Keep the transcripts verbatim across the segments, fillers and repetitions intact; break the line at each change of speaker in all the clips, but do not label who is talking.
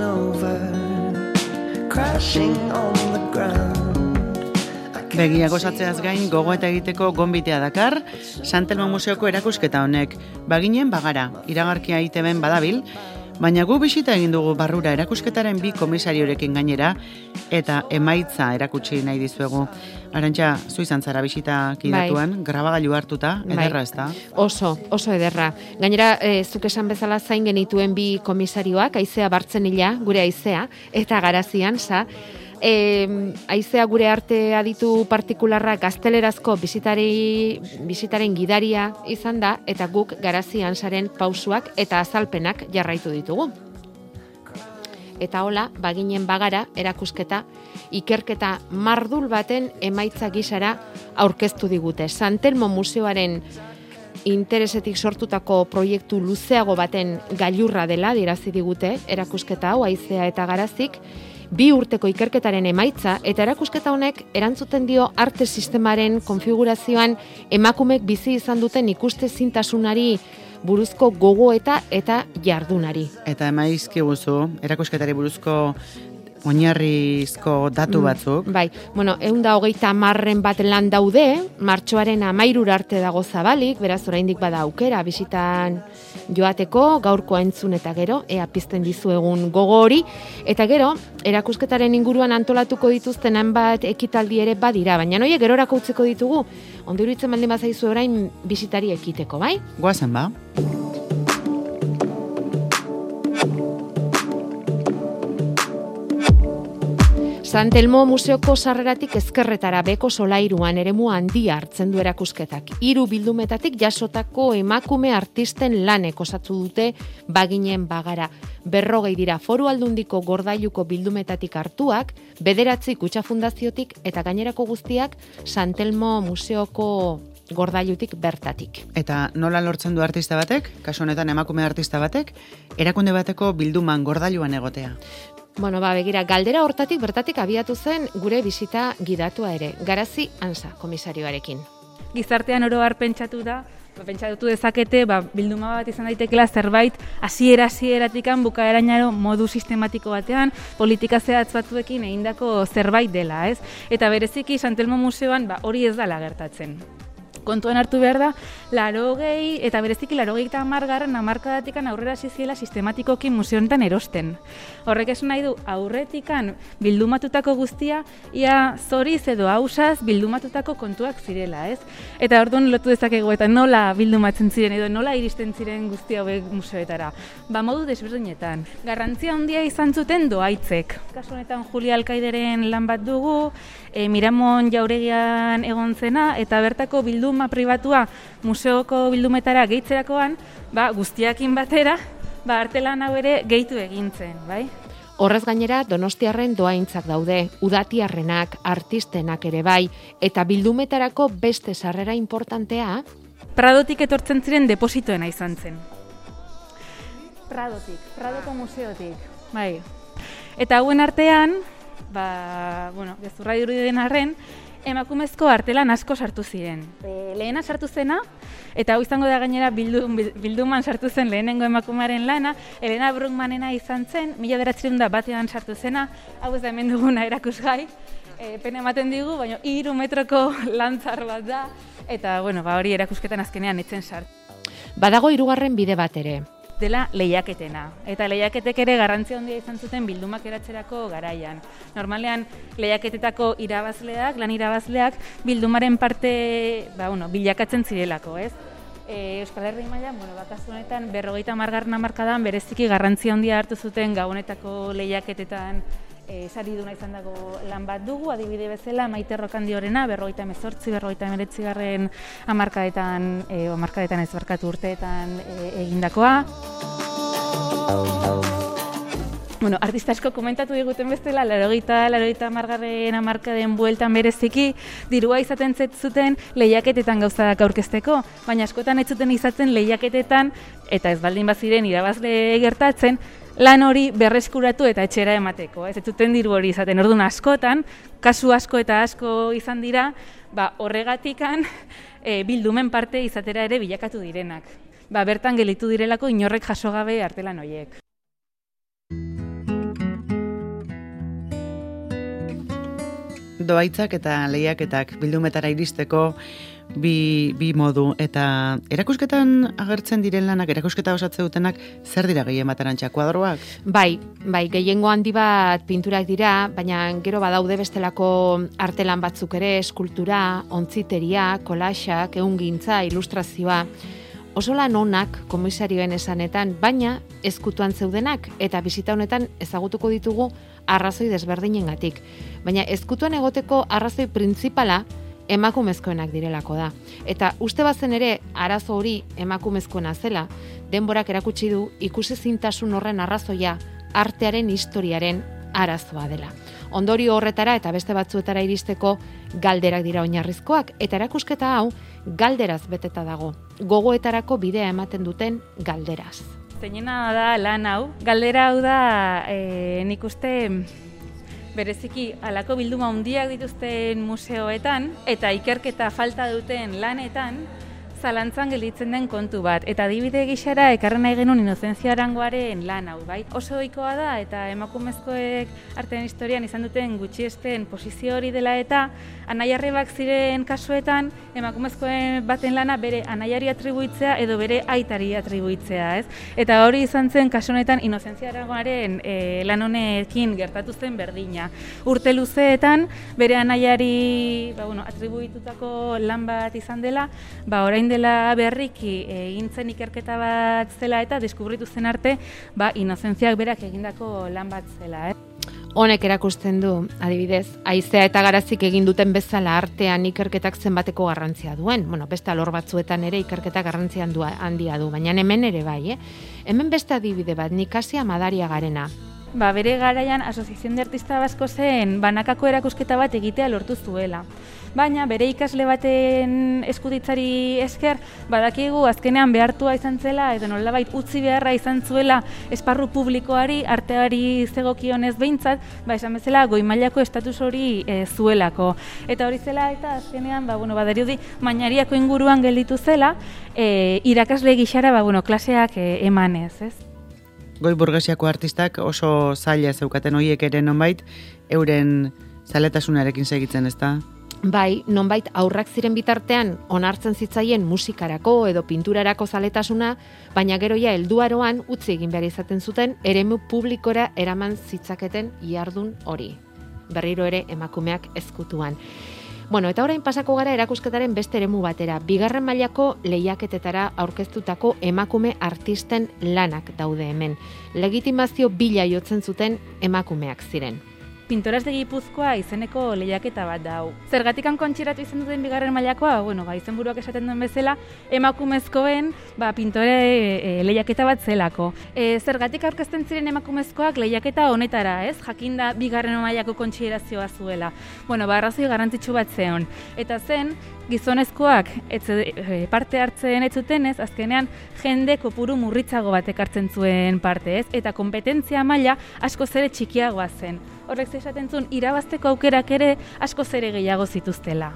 Begia gozatzeaz gain gogo eta egiteko gonbitea dakar, Santelmo Museoko erakusketa honek. Baginen bagara, iragarkia I T Bn badabil, baina gu bisita egin dugu barrura erakusketaren bi komisariorekin gainera, eta emaitza erakutsi nahi dizuegu. Arantxa, zu izan zara bisita kidatuan, bai. Grabagailu hartuta, ederra bai. Ez da?
Oso, oso ederra. Gainera, e, zuk esan bezala zain genituen bi komisarioak, Aizea Bartzenila, gure Aizea, eta Garazian, sa, E, aizea gure arte aditu partikularra gaztelerazko bizitari, bizitaren gidaria izan da, eta guk Garazian saren pausuak eta azalpenak jarraitu ditugu. Eta hola, baginen bagara erakusketa, ikerketa mardul baten emaitza gisara aurkeztu digute. Santelmo Museoaren interesetik sortutako proiektu luzeago baten gailurra dela dirazi digute erakusketa hau Aizea eta Garazik, bi urteko ikerketaren emaitza, eta erakusketa honek erantzuten dio arte sistemaren konfigurazioan emakumek bizi izan duten ikuste zintasunari buruzko gogoeta eta jardunari.
Eta emaizki guzu, erakusketari buruzko oinarrizko datu batzuk.
Mm, bai, bueno, ehun da hogeita hamarren bat lan daude, martxoaren hamairura arte dago zabalik, beraz oraindik bada aukera bisitan joateko, gaurkoa entzun eta gero, ea pizten dizuegun gogo hori, eta gero, erakusketaren inguruan antolatuko dituzten hainbat ekitaldi ere badira, baina noie gerorako utziko ditugu, ondo iruditzen baldin bazaizu orain bisitari ekiteko, bai?
Goazen ba.
Santelmo Museoko sarreratik ezkerretara beko solairuan eremu handia hartzen du erakusketak. Hiru bildumetatik jasotako emakume artisten lanek osatu dute baginen bagara. Berrogei dira Foru Aldundiko Gordailuko bildumetatik hartuak, bederatzi Kutxa Fundaziotik eta gainerako guztiak Santelmo Museoko Gordailutik bertatik.
Eta nola lortzen du artista batek, kasu honetan emakume artista batek, erakunde bateko bilduman gordailuan egotea?
Bueno, ba, begira, galdera hortatik bertatik abiatu zen gure bisita gidatua ere, Garazi Ansa komisarioarekin.
Gizartean oro har pentsatu da, ba, pentsatu dezakete, ba, bilduma bat izan daitekela zerbait hasiera hasieratikan bukaerainaro modu sistematiko batean, politika zehatz batzuekin egindako zerbait dela, ez? Eta bereziki Santelmo Museoan ba, hori ez dela gertatzen. Kontuan hartu behar da, larogei, eta bereziki larogei eta hamargarren hamarkadatikan aurrera ziziela sistematikoki museo honetan erosten. Horrek esan nahi du, aurretikan bildumatutako guztia, ia zoriz edo hausaz bildumatutako kontuak zirela, ez? Eta orduan lotu dezakegu eta nola bildumatzen ziren edo nola iristen ziren guzti hauek museoetara. Ba modu desberdinetan. Garrantzia handia izan zuten doaitzek. Kasu honetan Julia Alkaideren lan bat dugu, e, Miramon Jauregian egon zena, eta bertako bildu pribatua museoko bildumetara gehitzerakoan, ba, guztiakin batera, ba, artelan hau ere gehitu egintzen, bai?
Horrez gainera, Donostiarren doaintzak daude, udatiarrenak, artistenak ere bai, eta bildumetarako beste sarrera importantea,
Pradotik etortzen ziren depositoena izan zen. Pradotik, Pradoko museotik, bai. Eta hauen artean, ba, bueno, gezurra dirudien arren, emakumezko artelan asko sartu ziren. E, lehena sartu zena, eta hau izango da gainera bildum, bilduman sartu zen lehenengo emakumearen lana, Elena Bruckmanena izan zen, mila bederatziehun eta batean sartu zena, hau ez da hemen duguna erakusgai, e, pena ematen digu, baina hiru metroko lantzar bat da, eta bueno, ba, hori erakusketan azkenean etzen sartu.
Badago hirugarren bide bat ere.
Dela lehiaketena. Eta lehiaketek ere garrantzia handia izan zuten bildumak eratzerako garaian. Normalean lehiaketetako irabazleak, lan irabazleak, bildumaren parte ba, bueno, bilakatzen zirelako, ez? E, Euskal Herri mailan, bueno, bakazu honetan berrogeita hamargarren hamarkadan bereziki garrantzia handia hartu zuten gabonetako lehiaketetan e, sariduna izan dago lan bat dugu, adibide bezala Maite Rokandioarena, berrogeita hemezortzi, berrogeita hemeretzigarren hamarkadetan, e, hamarkadetan ez barkatu urteetan e, egindakoa. Bueno, artista asko komentatu diguten bestela, laurogeita, laurogeita hamargarren hamarkaden bueltan bereziki, dirua izaten zuten lehiaketetan gauzak aurkezteko, baina askotan ez zuten izaten lehiaketetan, eta ez baldin baziren irabazle gertatzen, lan hori berreskuratu eta etxera emateko. Ez zuten diru hori izaten, orduan askotan, kasu asko eta asko izan dira, ba, horregatikan e, bildumen parte izatera ere bilakatu direnak. Ba, bertan gelitu direlako inorrek jaso gabe artelan horiek.
doaitzak eta lehiaketak bildumetara iristeko bi, bi modu. Eta erakusketan agertzen diren lanak, erakusketa osatze dutenak, zer dira gehien bat arantxa, kuadroak?
Bai, bai, gehiengo handi bat pinturak dira, baina gero badaude bestelako artelan batzuk ere, eskultura, ontziteria, kolaxak, ehungintza, ilustrazioa. Oso lan onak komisarioen esanetan, baina ezkutuan zeudenak eta bisita honetan ezagutuko ditugu arrazoi desberdinengatik. Baina ezkutuan egoteko arrazoi printzipala emakumezkoenak direlako da. Eta uste bazen ere arazo hori emakumezkoena zela, denborak erakutsi du ikusezintasun horren arrazoia artearen historiaren arazoa dela. Ondorio horretara eta beste batzuetara iristeko galderak dira oinarrizkoak, eta erakusketa hau galderaz beteta dago. Gogoetarako bidea ematen duten galderaz.
Zeinena da lan hau. Galdera hau da, e, nik uste bereziki halako bilduma handiak dituzten museoetan eta ikerketa falta duten lanetan zalantzan gelditzen den kontu bat. Eta adibide gixara ekarren nahi genuen Inozentzia Arangoaren lan hau, bai? Oso ohikoa da eta emakumezkoek artean historian izan duten gutxiesten posizio hori dela eta anaiarrebak ziren kasuetan emakumezkoen baten lana bere anaiari atribuitzea edo bere aitari atribuitzea, ez? Eta hori izan zen kasu honetan Inozentzia Arangoaren e, lan honekin gertatu zen berdina. Urte luzeetan bere anaiari ba, bueno, atribuitutako lan bat izan dela, ba, orain dela berriki egin zen ikerketa bat zela eta deskubritu zen arte, ba, Inozentziak berak egindako lan bat zela. Eh?
Honek erakusten du, adibidez, haizea eta garazik egin duten bezala artean ikerketak zenbateko garrantzia duen. Bueno, beste alor batzuetan ere ikerketak garrantzia handia du, baina hemen ere bai, eh? Hemen beste adibide bat, Nikasia Madariagarena.
Ba, bere garaian Asociación de Artista Basko zen banakako erakusketa bat egitea lortu zuela. Baina bere ikasle baten eskuditzari esker badakigu azkenean behartua izan zela edo nolabait utzi beharra izan zuela esparru publikoari, arteari zegokionez behintzat, ba esan bezala goi mailako estatus hori e, zuelako. Eta hori zela eta azkenean ba bueno, badirudi Mañariako inguruan gelditu zela, e, irakasle gixara ba bueno, klaseak e, emanez, ez?
Goi burgesiako artistak oso zaila zeukaten horiek ere nonbait euren zaletasunarekin segitzen, ezta?
Bai, nonbait aurrak ziren bitartean onartzen zitzaien musikarako edo pinturarako zaletasuna, baina geroia helduaroan utzi egin behar izaten zuten eremu publikora eraman zitzaketen jardun hori. Berriro ere emakumeak ezkutuan. Bueno, eta orain pasako gara erakusketaren beste eremu batera, bigarren mailako lehiaketetara aurkeztutako emakume artisten lanak daude hemen. Legitimazio bila jotzen zuten emakumeak ziren.
Pintoras de Gipuzkoa izeneko lehiaketa bat da hau. Zergatikan kontxeratu izan duten bigarren mailakoa, bueno, ba, izenburuak esaten duen bezala, emakumezkoen ba, pintore e, lehiaketa bat zelako. E, zergatik aurkezten ziren emakumezkoak lehiaketa honetara, ez? Jakinda bigarren mailako kontxerazioa zuela. Bueno, ba, arrazoi garrantzitsu bat zeon. Eta zen, gizonezkoak etze, e, parte hartzen ez zutenez, azkenean jende kopuru murritzago bat ekartzen zuen parte, ez? Eta kompetentzia maila asko zere txikiagoa zen. Horrek esaten zuen, irabazteko aukerak ere asko zere gehiago zituztela.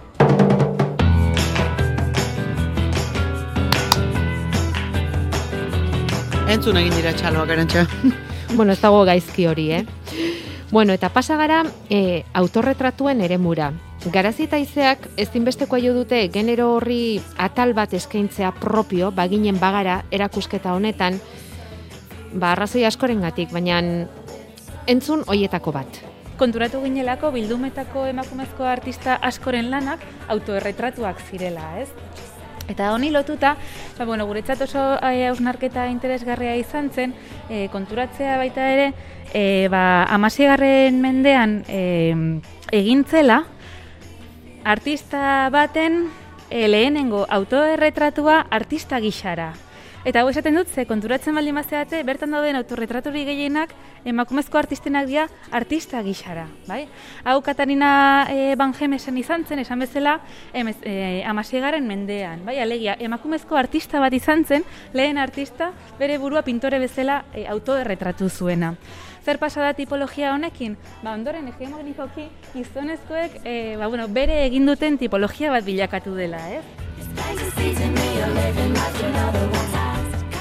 Entzun egin dira txaloak Arantxa.
Bueno, ez dago gaizki hori, eh? Bueno, eta pasa gara e, autorretratuen eremura. Garazi eta Haizeak ezinbestekoa jo dute genero horri atal bat eskaintzea propio, baginen bagara erakusketa honetan, ba, arrazoi askorengatik, baina entzun hoietako bat.
Konturatu ginelako bildumetako emakumezko artista askoren lanak autoerretratuak zirela, ez? Eta honi lotuta, ba, bueno, guretzat oso hausnarketa interesgarria izan zen, e, konturatzea baita ere, e, ba, hamaseigarren mendean e, egintzela, artista baten e, lehenengo autoerretratua artista gixara. Eta hau esaten dut, ze konturatzen baldin bazeate, bertan dauden autorretraturi gehienak emakumezko artistenak dira artista gixara, bai? Hau Katarina e, Van Gemesen izan zen, esan bezala, hamaseigarren mendean, bai? Alegia, emakumezko artista bat izan zen, lehen artista, bere burua pintore bezala e, autoerretratu zuena. Zer pasa da tipologia honekin? Ba, ondoren hegemonikoki gizonezkoek e, ba, bueno, bere egin duten tipologia bat bilakatu dela, ez?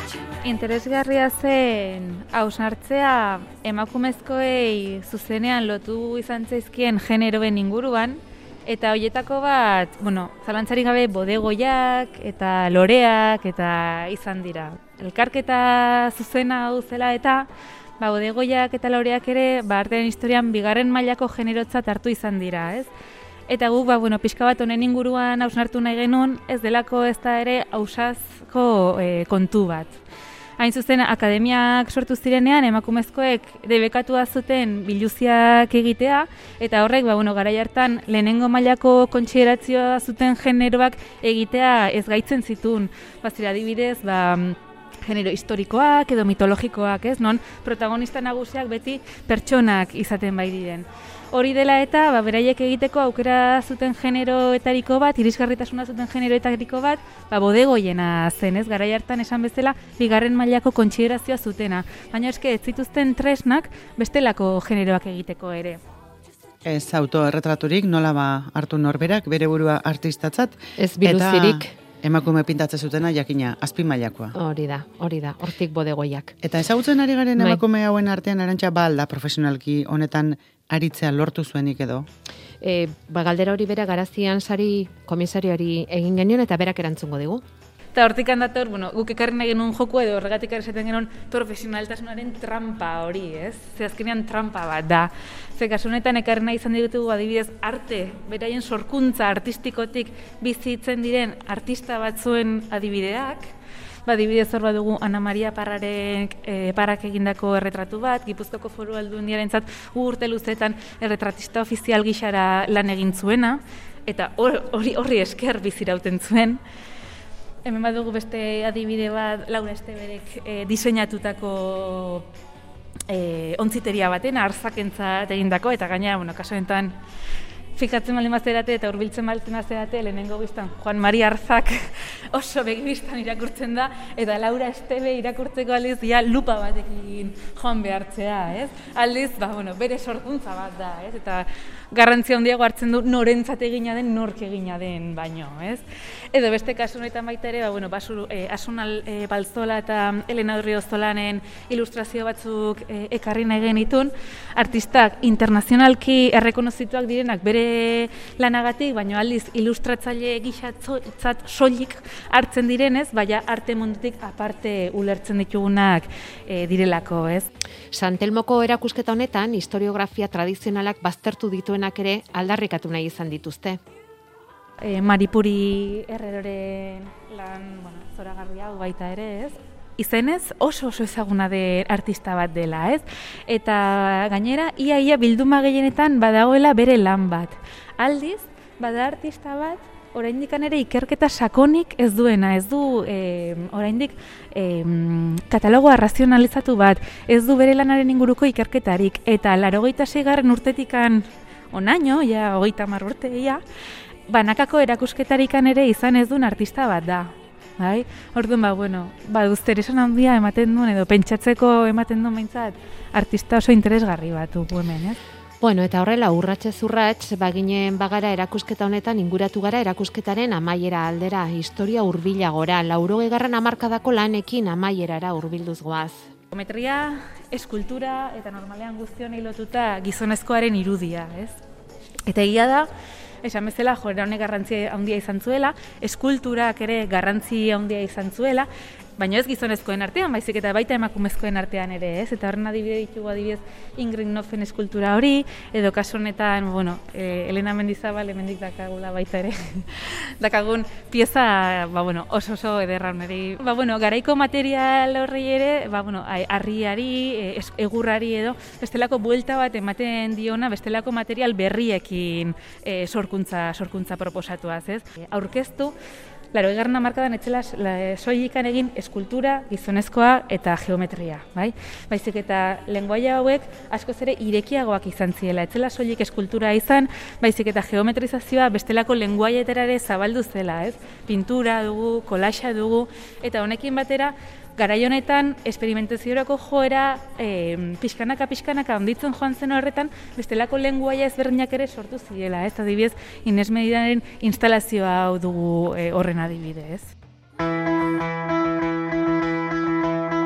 Interesgarria zen hausnartzea emakumezkoei zuzenean lotu izan zaizkien generoen inguruan, eta horietako bat, bueno, zalantzarik gabe bodegoiak eta loreak eta izan dira. Elkarketa zuzena hau zela eta ba, bodegoiak eta loreak ere ba, artearen historian bigarren mailako generotzat hartu izan dira, ez? Eta guk, ba, bueno, pixka bat honen inguruan hausnartu nahi genuen, ez delako ez da ere ausazko e, kontu bat. Hain zuzen, akademiak sortu zirenean, emakumezkoek debekatua zuten biluziak egitea, eta horrek, ba, bueno, garai hartan lehenengo mailako kontsiderazioa zuten generoak egitea ez gaitzen zituen. Bazira, adibidez, ba, genero historikoak edo mitologikoak, ez? Non protagonista nagusiak beti pertsonak izaten bai diren. Hori dela eta, ba, beraiek egiteko aukera zuten generoetariko bat, irisgarritasuna zuten generoetariko bat, ba, bodegoiena zen, ez? Garai hartan esan bezala, bigarren mailako kontsiderazioa zutena. Baina eske ez zituzten tresnak bestelako generoak egiteko ere.
Ez autoerretraturik, nola ba hartu norberak, bere burua artistatzat.
Ez biluzirik.
Eta emakume pintatzen zutena, jakina, azpimailakoa.
Hori da, hori da, hortik bodegoiak.
Eta ezagutzen ari garen
Bai.
emakume hauen artean Arantxa ba alda profesionalki honetan aritzea lortu zuenik edo?
E, ba, galdera hori bera garazian sari komisarioari egin genion eta berak erantzungo digu.
Eta hortik handator, bueno, guk ekarri nahi genuen joku edo horregatik esaten genuen profesionaltasunaren trampa hori, ez? Ze azkenean trampa bat da. Ze kasu honetan ekarri nahi izan ditugu adibidez arte, beraien sorkuntza artistikotik bizitzen diren artista batzuen adibideak. Ba, adibidez hor badugu Ana Maria Parraren e, Parrak egindako erretratu bat, Gipuzkoako Foru Aldundiarentzat urte luzetan erretratista ofizial gixara lan egin zuena, eta hori horri esker bizirauten zuen. Hemen badugu beste adibide bat Laura Esteberek e, diseinatutako e, ontziteria baten, arzakentzat egindako, eta gainera, bueno, kaso honetan, fikatzen baldin bazerate eta hurbiltzen baldin bazerate, lehenengo biztan Juan Mari Arzak oso begibistan irakurtzen da, eta Laura Estebe irakurtzeko aldiz ja lupa batekin joan behartzea, ez? Aldiz, ba, bueno, bere sorkuntza bat da, ez? Eta garrantzia handiago hartzen du norentzat egina den, nork egina den baino, ez? Edo beste kasu honetan baita ere, ba, bueno, basur, eh, Asunal eh, Balzola eta Elena Urriozolanen ilustrazio batzuk eh, ekarri nahi genitun, artistak internazionalki errekonozituak direnak bere lanagatik, baina aldiz ilustratzaile gisatzat soilik hartzen direnez, baina arte mundutik aparte ulertzen ditugunak e, direlako, ez?
Santelmoko erakusketa honetan, historiografia tradizionalak baztertu dituenak ere aldarrikatu nahi izan dituzte.
E, Maripuri Herreroren lan, bueno, zoragarri hau baita ere, ez? Izenez oso oso ezaguna de artista bat dela, ez? Eta gainera, ia ia bilduma gehienetan badagoela bere lan bat. Aldiz, bada artista bat, oraindik ere ikerketa sakonik ez duena, ez du e, oraindik e, katalogoa razionalizatu bat, ez du bere lanaren inguruko ikerketarik, eta laurogeita seigarren urtetikan onaino, ja hogeita hamar urte, ja, banakako erakusketarikan ere izan ez duen artista bat da. Bai? Orduan, ba, bueno, ba, duzteresan handia ematen duen, edo pentsatzeko ematen duen behintzat, artista oso interesgarri bat du hemen, ez?
Bueno, eta horrela, urratxez urratx, baginen bagara erakusketa honetan, inguratu gara erakusketaren amaiera aldera, historia hurbilagora, laurogeigarren hamarkadako lanekin amaierara hurbilduz goaz.
Geometria, eskultura eta normalean guztionei lotuta gizonezkoaren irudia, ez? Eta egia da, esan bezala, joera honek garrantzia handia izan zuela, eskulturak ere garrantzia handia izan zuela, baina ez gizonezkoen artean, baizik eta baita emakumezkoen artean ere, ez? Eta horren adibide ditugu adibidez Ingrid Noffen eskultura hori, edo kasu honetan, bueno, eh, Elena Mendizabal hemendik dakagula baita ere, dakagun pieza, ba, bueno, oso oso ederra honeri. Ba, bueno, garaiko material horri ere, ba, bueno, harriari, egurrari edo, bestelako buelta bat ematen diona, bestelako material berriekin eh, sorkuntza, sorkuntza proposatuaz, ez? Aurkeztu, laurogegarren hamarkadan etzela soilikan egin eskultura, gizonezkoa eta geometria, bai? Baizik eta lengoaia hauek askoz ere irekiagoak izan ziela, etzela soilik eskultura izan, baizik eta geometrizazioa bestelako lengoaietara ere zabaldu zela, ez? Pintura dugu, kolaxa dugu, eta honekin batera garai honetan esperimentaziorako joera e, pixkanaka pixkanaka onditzen joan zen horretan bestelako lenguaia ezberdinak ere sortu ziela, ez? Adibidez, Ines Medinaren instalazioa hau dugu e, horren adibidez.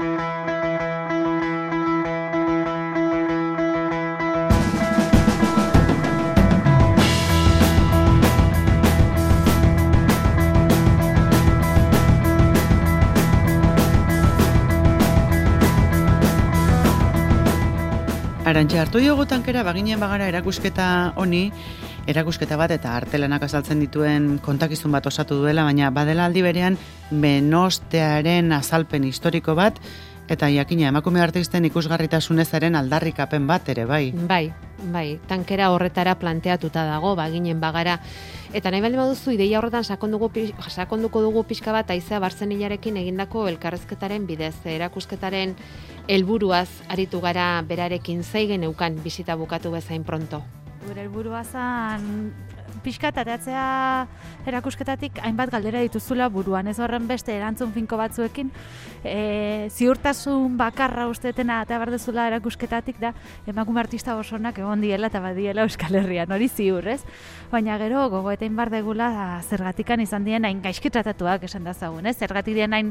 Arantxa, hartu diogu tankera baginen bagara erakusketa honi, erakusketa bat eta artelanak azaltzen dituen kontakizun bat osatu duela, baina badela aldi berean benostearen azalpen historiko bat, eta jakina emakume artisten ikusgarritasunezaren aldarrikapen bat ere, bai.
Bai, bai, tankera horretara planteatuta dago, baginen bagara. Eta nahi baldin baduzu, ideia horretan sakonduko, sakonduko dugu pixka bat Aizea Bartzenilarekin egindako elkarrezketaren bidez, erakusketaren helburuaz aritu gara berarekin zeigen eukan bisita bukatu bezain pronto.
Gure helburua zan pixka atatzea erakusketatik hainbat galdera dituzula buruan, ez horren beste erantzun finko batzuekin, e, ziurtasun bakarra ustetena eta bardezula erakusketatik da emakume artista osonak egon diela eta badiela Euskal Herrian, hori ziur, ez? Baina gero gogoetein bar degula zergatikan izan dien hain gaizki tratatuak esan dazagun, ez? Zergatik dien hain,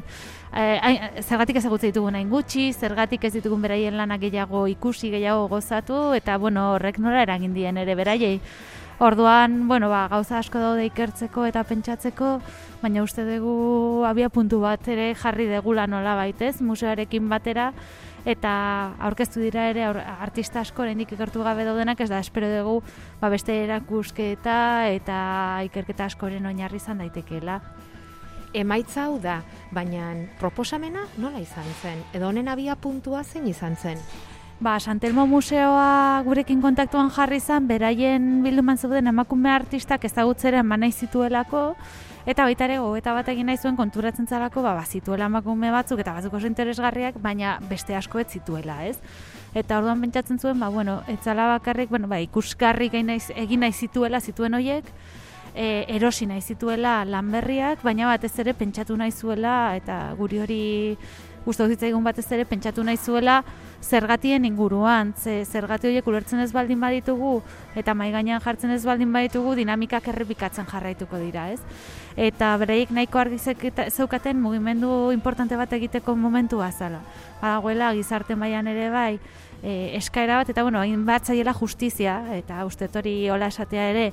e, zergatik ezagutze ditugun hain gutxi, zergatik ez ditugun beraien lanak gehiago ikusi, gehiago gozatu, eta bueno, horrek nola eragin dien ere beraiei. Orduan, bueno, ba, gauza asko daude ikertzeko eta pentsatzeko, baina uste dugu abia puntu bat ere jarri degula nola baitez, museoarekin batera, eta aurkeztu dira ere artista asko oraindik ikertu gabe daudenak, ez da, espero dugu ba, beste erakusketa eta ikerketa askoren oinarri izan daitekeela.
Emaitza hau da, baina proposamena nola izan zen? Edo honen abia puntua zein izan zen?
Ba, Santelmo Museoa gurekin kontaktuan jarri izan, beraien bilduman zeuden emakume artistak ezagutzera eman nahi zituelako, eta baita ere gogoeta bat egin nahi zuen konturatzen zalako, ba, bazituela emakume batzuk eta batzuk oso interesgarriak, baina beste asko ez zituela, ez? Eta orduan pentsatzen zuen, ba, bueno, etzala bakarrik, bueno, ba, ikusgarri egin nahi zituela, zituen horiek, e, erosi nahi zituela lan berriak, baina batez ere pentsatu nahi zuela, eta guri hori gustatu zitzaigun batez ere pentsatu nahi zuela zergatien inguruan, ze zergati horiek ulertzen ez baldin baditugu eta mahai gainean jartzen ez baldin baditugu dinamikak errepikatzen jarraituko dira, ez? Eta beraiek nahiko argi zeukaten mugimendu importante bat egiteko momentua zala. Badagoela gizarte mailan ere bai, e, eskaera bat, eta bueno, hain bat zaiela justizia, eta uste hori hola esatea ere,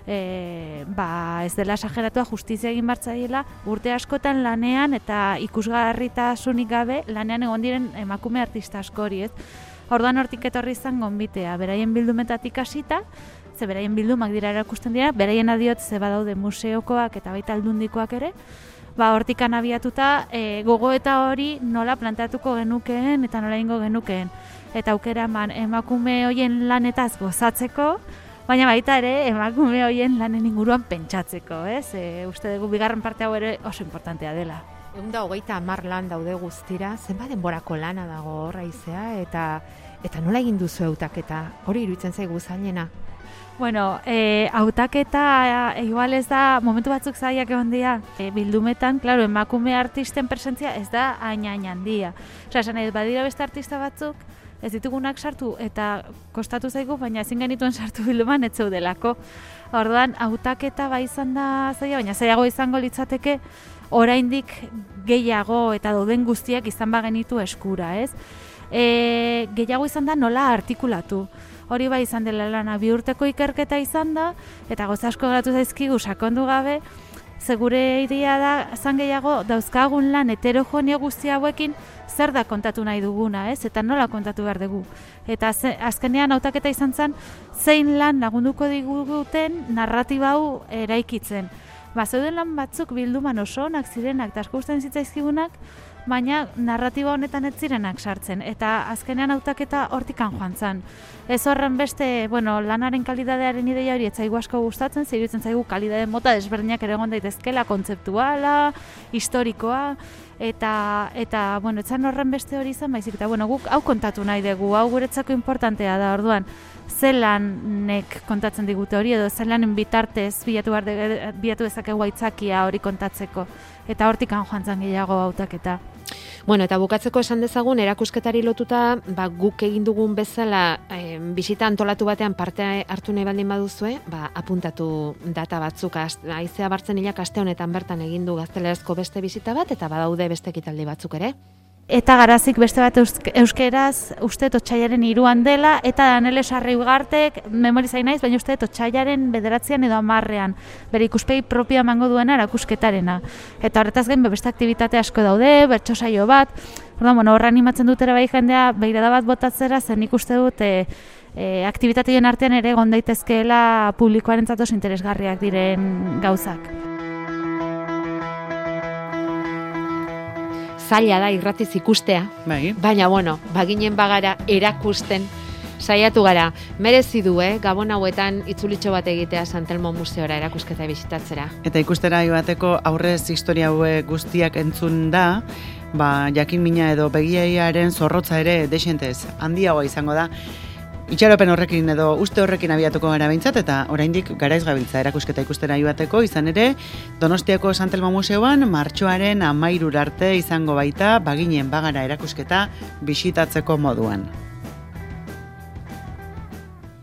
E, ba, ez dela esageratua justizia egin bartzaiela, urte askotan lanean eta ikusgarritasunik gabe lanean egon diren emakume artista asko hori, ez? Orduan hortik etorri izan gonbitea, beraien bildumetatik hasita, ze beraien bildumak dira erakusten dira, beraien adiot ze badaude museokoak eta baita aldundikoak ere, ba, hortikan abiatuta e, gogoeta hori nola planteatuko genukeen eta nola ingo genukeen. Eta aukera eman emakume hoien lanetaz gozatzeko, baina baita ere emakume hoien lanen inguruan pentsatzeko, ez? E, uste dugu bigarren parte hau ere oso importantea dela.
Egun da hogeita hamar lan daude guztira, zenbat denborako lana dago hor Aizea, eta eta nola egin duzu hautaketa? Hori iruditzen zaigu zailena.
Bueno, e, hautaketa e, igual ez da momentu batzuk zailak egon dira. E, bildumetan, claro, emakume artisten presentzia ez da hain hain handia. Osea, esan nahi, badira beste artista batzuk, ez ditugunak sartu eta kostatu zaigu, baina ezin genituen sartu bilduman ez zeudelako. Orduan, hautaketa bai izan da zaila, baina zailago izango litzateke oraindik gehiago eta dauden guztiak izan bagenitu eskura, ez? E, gehiago izan da nola artikulatu. Hori bai izan dela lana, bi urteko ikerketa izan da, eta gauza asko geratu zaizkigu sakondu gabe, segure idea da, zan gehiago dauzkagun lan heterogeneo guzti hauekin zer da kontatu nahi duguna, ez? Eta nola kontatu behar dugu. Eta ze, azkenean hautaketa izan zen, zein lan lagunduko diguten narratiba hau eraikitzen. Ba, zeuden lan batzuk bilduman oso onak zirenak, eta asko gustatzen zitzaizkigunak, baina narratiba honetan ez zirenak sartzen, eta azkenean hautaketa hortikan joan zen. Ez horren beste, bueno, lanaren kalidadearen ideia hori ez zaigu asko gustatzen, iruditzen zaigu kalidade mota desberdinak ere egon daitezkela, kontzeptuala, historikoa, eta, eta bueno, etzan horren beste hori izan, baizik, eta bueno, guk hau kontatu nahi dugu, hau guretzako importantea da, orduan, zelanek kontatzen digute hori, edo zelanen bitartez bilatu, de, bilatu dezakegu aitzakia hori kontatzeko, eta hortikan joan zen gehiago hautaketa.
Bueno, eta bukatzeko esan dezagun, erakusketari lotuta, ba, guk egin dugun bezala, eh, bisita antolatu batean parte hartu nahi baldin baduzue, ba, apuntatu data batzuk, Aizea Bartzenilak aste honetan bertan egin du gaztelerazko beste bisita bat, eta badaude beste ekitaldi batzuk ere.
eta garazik beste bat euskeraz uste otsailaren hiruan dela, eta Danele Sarri Ugartek memorizain naiz, baina uste otsailaren bederatzean edo hamarrean, bere ikuspegi propioa emango duena erakusketarena. Eta horretaz gain beste aktibitate asko daude, bertso saio bat, orduan, bueno, horra animatzen dutera bai jendea, begirada bat botatzera, zen ikuste dut e, e, aktibitatien artean ere egon daitezkeela publikoarentzat oso interesgarriak diren gauzak.
Zaila da irratiz ikustea,
Bai.
baina bueno, baginen bagara erakusten saiatu gara. Merezi du, eh? Gabon hauetan itzulitxo bat egitea Santelmo Museora erakusketa bisitatzera.
Eta ikustera joateko aurrez historia hauek guztiak entzun da, ba, jakin mina edo begiaiaren zorrotza ere desentez handiagoa izango da. Itxaropen horrekin edo uste horrekin abiatuko gara behintzat, eta oraindik garaiz gabiltza erakusketa ikustera joateko, izan ere, Donostiako Santelmo Museoan martxoaren hamairura arte izango baita baginen bagara erakusketa bisitatzeko moduan.